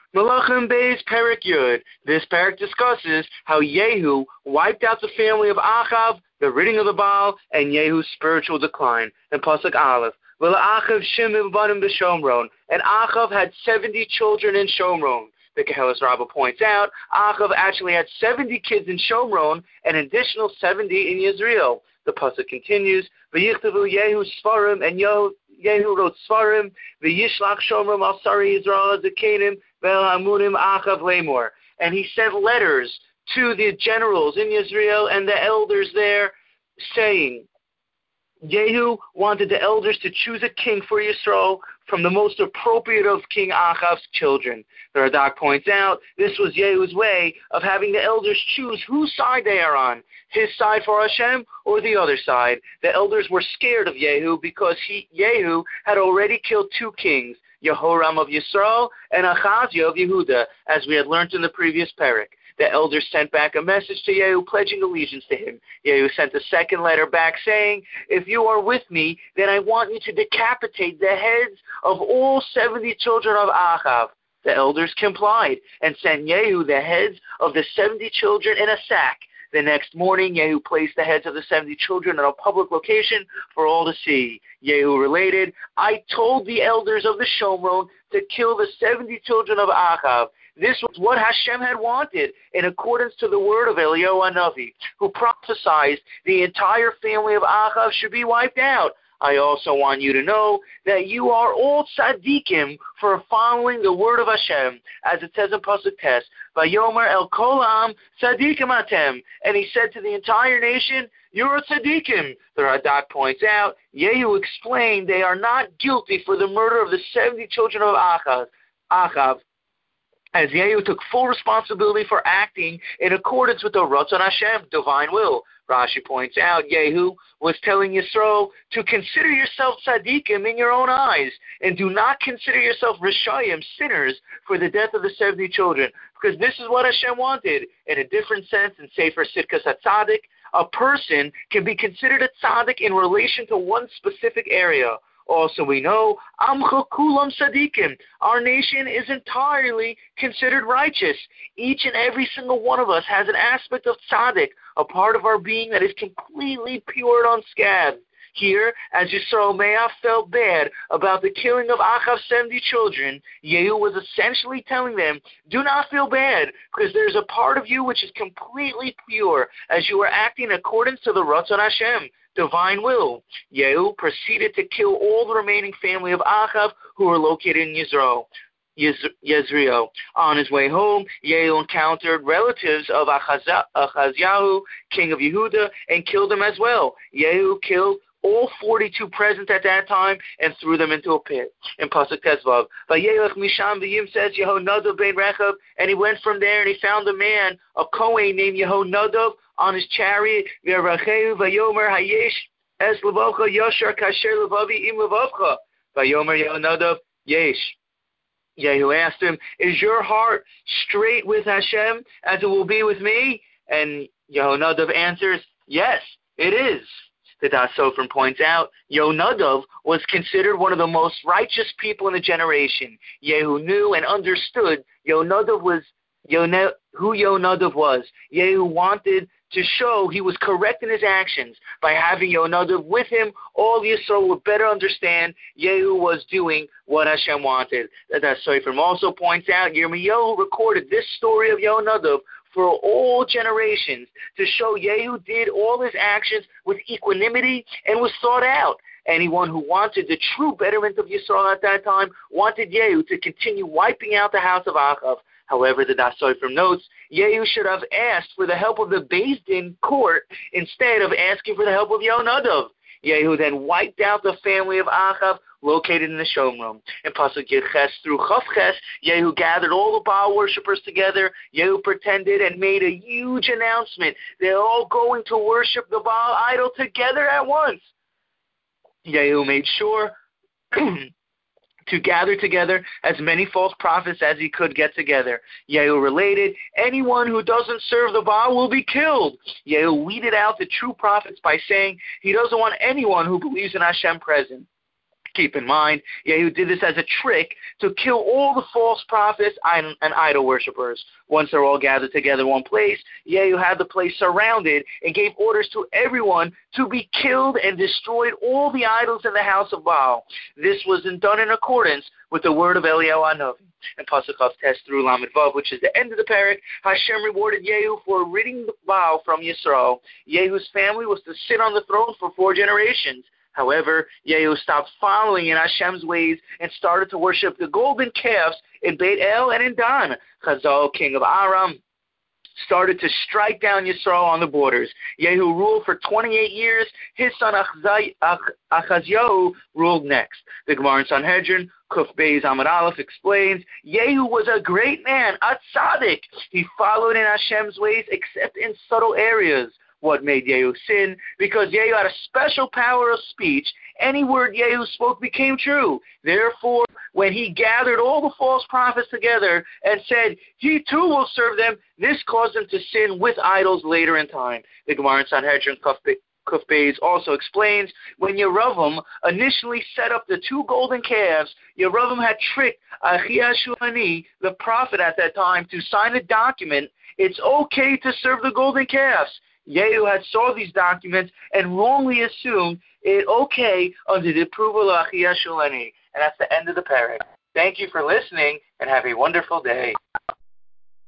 Malachim Beis Perik Yud. This parak discusses how Yehu wiped out the family of Achav, the ridding of the Baal, and Yehu's spiritual decline. And Pasuk Aleph. Achav Shimon Banim B'Shomron. And Achav had 70 children in Shomron. The Kehelis Rabbah points out, Achav actually had 70 kids in Shomron and an additional 70 in Yisrael. The pasuk continues, V'yichtavu Yehu Svarim, and Yehu wrote Svarim, V'yishlach Shomron al Sari Yisrael Zekanim, Ve'el Hamunim Achav Lemor. And he sent letters to the generals in Yisrael and the elders there, saying, Yehu wanted the elders to choose a king for Yisrael from the most appropriate of King Achav's children. The Radak points out this was Yehu's way of having the elders choose whose side they are on, his side for Hashem or the other side. The elders were scared of Yehu because Yehu had already killed 2 kings, Yehoram of Yisrael and Achaziah of Yehuda, as we had learned in the previous parak. The elders sent back a message to Yehu pledging allegiance to him. Yehu sent a second letter back saying, if you are with me, then I want you to decapitate the heads of all 70 children of Achav. The elders complied and sent Yehu the heads of the 70 children in a sack. The next morning, Yehu placed the heads of the 70 children in a public location for all to see. Yehu related, I told the elders of the Shomron to kill the 70 children of Achav. This was what Hashem had wanted, in accordance to the word of Eliyahu Hanavi, who prophesied the entire family of Achav should be wiped out. I also want you to know that you are all tzaddikim for following the word of Hashem, as it says in Pasuk Tes, Vayomer el kol ha'am tzaddikim atem. And he said to the entire nation, you're a tzaddikim. The Radak points out, Yehu explained they are not guilty for the murder of the 70 children of Achav, as Yehu took full responsibility for acting in accordance with the Ratzon Hashem, divine will. Rashi points out, Yehu was telling Yisro to consider yourself tzaddikim in your own eyes, and do not consider yourself rishayim, sinners, for the death of the 70 children, because this is what Hashem wanted. In a different sense, in Sefer Sitkas HaTzadik, a person can be considered a tzaddik in relation to one specific area. Also, we know, Amcha Kulam Sadiqim. Our nation is entirely considered righteous. Each and every single one of us has an aspect of tzaddik, a part of our being that is completely pure and unscathed. Here, as Yisrael Me'ah felt bad about the killing of Achav's 70 children, Yehu was essentially telling them, do not feel bad, because there's a part of you which is completely pure, as you are acting in accordance to the Ratzon Hashem, divine will. Yehu proceeded to kill all the remaining family of Achav who were located in Yezreel. On his way home, Yehu encountered relatives of Achaziahu, king of Yehuda, and killed them as well. Yehu killed all 42 present at that time and threw them into a pit. In Pasuk Tezvav, Vayelech Misham V'yim says Yehonadav ben Rechab, and he went from there and he found a man, a Kohen named Yehonadav, on his chariot. V'yaracheu Vayomer Hayesh Es Levavcha Yashar Kasher Levavi Im Levavcha. Vayomer Yehonadav Yesh. Yehu asked him, is your heart straight with Hashem as it will be with me? And Yehonadav answers, yes, it is. The Das Sofrim points out, Yehonadav was considered one of the most righteous people in the generation. Yehu knew and understood who Yehonadav was. Yehu wanted to show he was correct in his actions. By having Yehonadav with him, all Yisrael would better understand Yehu was doing what Hashem wanted. The Das Sofrim also points out, Yirmiyahu recorded this story of Yehonadav for all generations, to show Yehu did all his actions with equanimity and was thought out. Anyone who wanted the true betterment of Yisrael at that time wanted Yehu to continue wiping out the house of Achav. However, the Das Sofrim notes, Yehu should have asked for the help of the Beis Din court instead of asking for the help of Yehonadav. Yehu then wiped out the family of Achav located in the Shomron. In Pasuk Yud Ches through Chav Ches, Yehu gathered all the Baal worshippers together. Yehu pretended and made a huge announcement. They're all going to worship the Baal idol together at once. Yehu made sure to gather together as many false prophets as he could get together. Yehu related, anyone who doesn't serve the Baal will be killed. Yehu weeded out the true prophets by saying he doesn't want anyone who believes in Hashem present. Keep in mind, Yehu did this as a trick to kill all the false prophets and idol worshippers. Once they're all gathered together in one place, Yehu had the place surrounded and gave orders to everyone to be killed and destroyed all the idols in the house of Baal. This was done in accordance with the word of Eliyahu Hanavi. And Pasuk Test through Lamed Vav, which is the end of the parak, Hashem rewarded Yehu for ridding the Baal from Yisrael. Yehu's family was to sit on the throne for 4 generations. However, Yehu stopped following in Hashem's ways and started to worship the golden calves in Beit El and in Dan. Chazal, king of Aram, started to strike down Yisrael on the borders. Yehu ruled for 28 years. His son Achaziyahu ruled next. The Gemara in Sanhedrin, Kuf Beis Amud Aleph, explains, Yehu was a great man, a tzaddik. He followed in Hashem's ways except in subtle areas. What made Yehu sin? Because Yehu had a special power of speech. Any word Yehu spoke became true. Therefore, when he gathered all the false prophets together and said, he too will serve them, this caused him to sin with idols later in time. The Gemara in Sanhedrin Kuf Beis also explains, when Yeravam initially set up the 2 golden calves, Yeravam had tricked Achia Shulani, the prophet at that time, to sign a document. It's okay to serve the golden calves. Yehu had saw these documents and wrongly assumed it okay under the approval of Achia Shulani. And that's the end of the parak. Thank you for listening and have a wonderful day.